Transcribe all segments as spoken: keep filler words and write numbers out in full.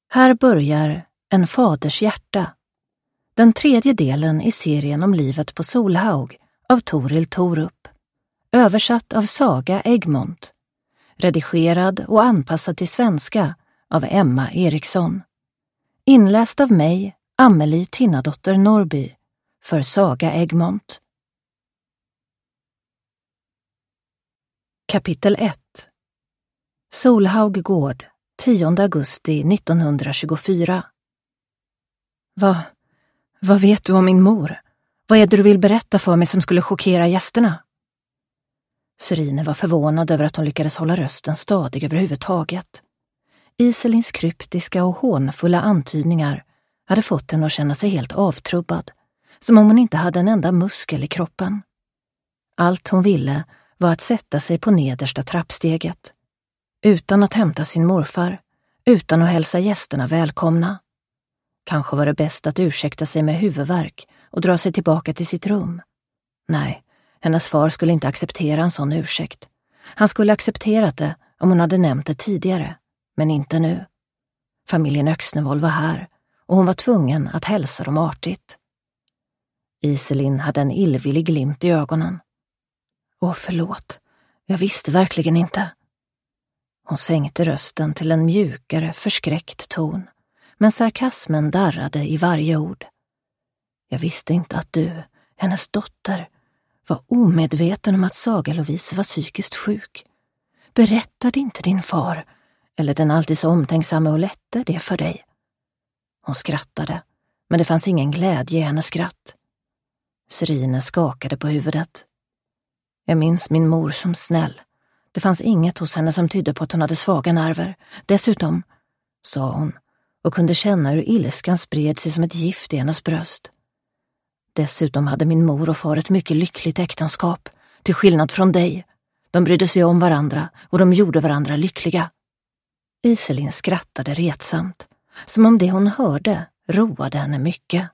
Här börjar En faders hjärta, den tredje delen i serien om livet på Solhaug av Toril Torup, översatt av Saga Egmont, redigerad och anpassad till svenska av Emma Eriksson, inläst av mig, Amelie Tinnadotter Norby, för Saga Egmont. Kapitel ett. Solhaug gård, tionde augusti nittonhundratjugofyra. Vad, vad vet du om min mor? Vad är det du vill berätta för mig som skulle chockera gästerna? Sörine var förvånad över att hon lyckades hålla rösten stadig överhuvudtaget. Iselins kryptiska och hånfulla antydningar hade fått henne att känna sig helt avtrubbad, som om hon inte hade en enda muskel i kroppen. Allt hon ville var att sätta sig på nedersta trappsteget, utan att hämta sin morfar, utan att hälsa gästerna välkomna. Kanske var det bäst att ursäkta sig med huvudvärk och dra sig tillbaka till sitt rum. Nej, hennes far skulle inte acceptera en sån ursäkt. Han skulle accepterat det om hon hade nämnt det tidigare, men inte nu. Familjen Öxnevold var här och hon var tvungen att hälsa dem artigt. Iselin hade en illvillig glimt i ögonen. Åh, förlåt. Jag visste verkligen inte. Hon sänkte rösten till en mjukare, förskräckt ton, men sarkasmen darrade i varje ord. Jag visste inte att du, hennes dotter, var omedveten om att Saga Lovise var psykiskt sjuk. Berättade inte din far, eller den alltid så omtänksamma och lätte, det för dig? Hon skrattade, men det fanns ingen glädje i hennes skratt. Sörine skakade på huvudet. Jag minns min mor som snäll. Det fanns inget hos henne som tydde på att hon hade svaga nerver. Dessutom, sa hon, och kunde känna hur ilskan spred sig som ett gift i hennes bröst. Dessutom hade min mor och far ett mycket lyckligt äktenskap, till skillnad från dig. De brydde sig om varandra och de gjorde varandra lyckliga. Iselin skrattade retsamt, som om det hon hörde roade henne mycket.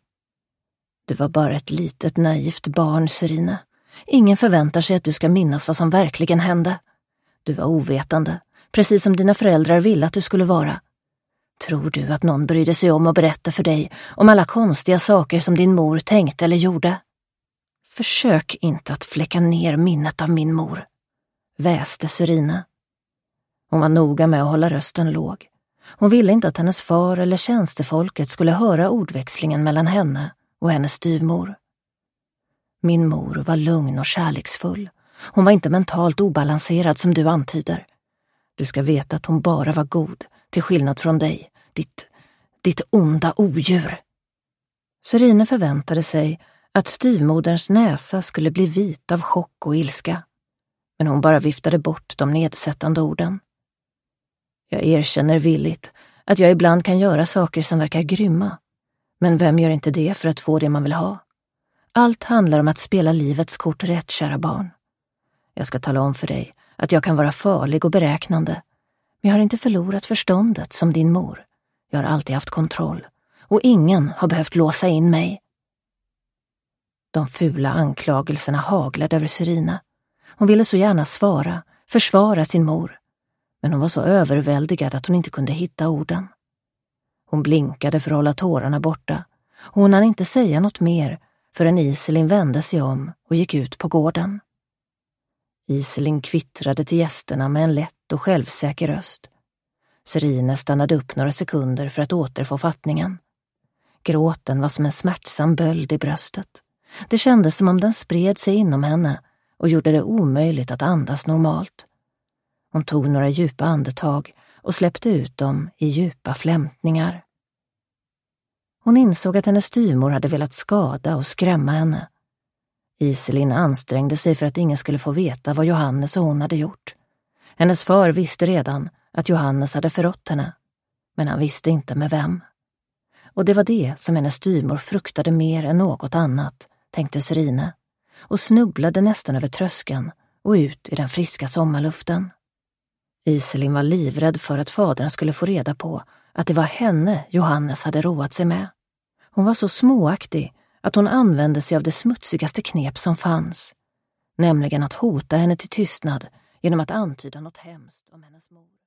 Du var bara ett litet naivt barn, Sörine. Ingen förväntar sig att du ska minnas vad som verkligen hände. Du var ovetande, precis som dina föräldrar ville att du skulle vara. Tror du att någon brydde sig om att berätta för dig om alla konstiga saker som din mor tänkte eller gjorde? Försök inte att fläcka ner minnet av min mor, väste Sörine. Hon var noga med att hålla rösten låg. Hon ville inte att hennes far eller tjänstefolket skulle höra ordväxlingen mellan henne och hennes styvmor. Min mor var lugn och kärleksfull. Hon var inte mentalt obalanserad som du antyder. Du ska veta att hon bara var god, till skillnad från dig, ditt, ditt onda odjur. Sörine förväntade sig att styvmoderns näsa skulle bli vit av chock och ilska. Men hon bara viftade bort de nedsättande orden. Jag erkänner villigt att jag ibland kan göra saker som verkar grymma. Men vem gör inte det för att få det man vill ha? Allt handlar om att spela livets kort rätt, kära barn. Jag ska tala om för dig att jag kan vara farlig och beräknande. Men jag har inte förlorat förståndet som din mor. Jag har alltid haft kontroll. Och ingen har behövt låsa in mig. De fula anklagelserna haglade över Sörine. Hon ville så gärna svara, försvara sin mor. Men hon var så överväldigad att hon inte kunde hitta orden. Hon blinkade för att hålla tårarna borta. Och hon hann inte säga något mer förrän Iselin vände sig om och gick ut på gården. Iselin kvittrade till gästerna med en lätt och självsäker röst. Sörine stannade upp några sekunder för att återfå fattningen. Gråten var som en smärtsam böld i bröstet. Det kändes som om den spred sig inom henne och gjorde det omöjligt att andas normalt. Hon tog några djupa andetag och släppte ut dem i djupa flämtningar. Hon insåg att hennes styvmor hade velat skada och skrämma henne. Iselin ansträngde sig för att ingen skulle få veta vad Johannes och hon hade gjort. Hennes far visste redan att Johannes hade förrått henne, men han visste inte med vem. Och det var det som hennes styvmor fruktade mer än något annat, tänkte Sörine, och snubblade nästan över tröskeln och ut i den friska sommarluften. Iselin var livrädd för att fadern skulle få reda på att det var henne Johannes hade roat sig med. Hon var så småaktig att hon använde sig av det smutsigaste knep som fanns, nämligen att hota henne till tystnad genom att antyda något hemskt om hennes mor.